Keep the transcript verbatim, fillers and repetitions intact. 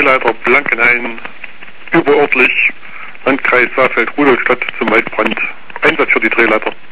Drehleiter Blankenhain, überörtlich, Landkreis Saalfeld-Rudolstadt zum Waldbrand. Einsatz für die Drehleiter.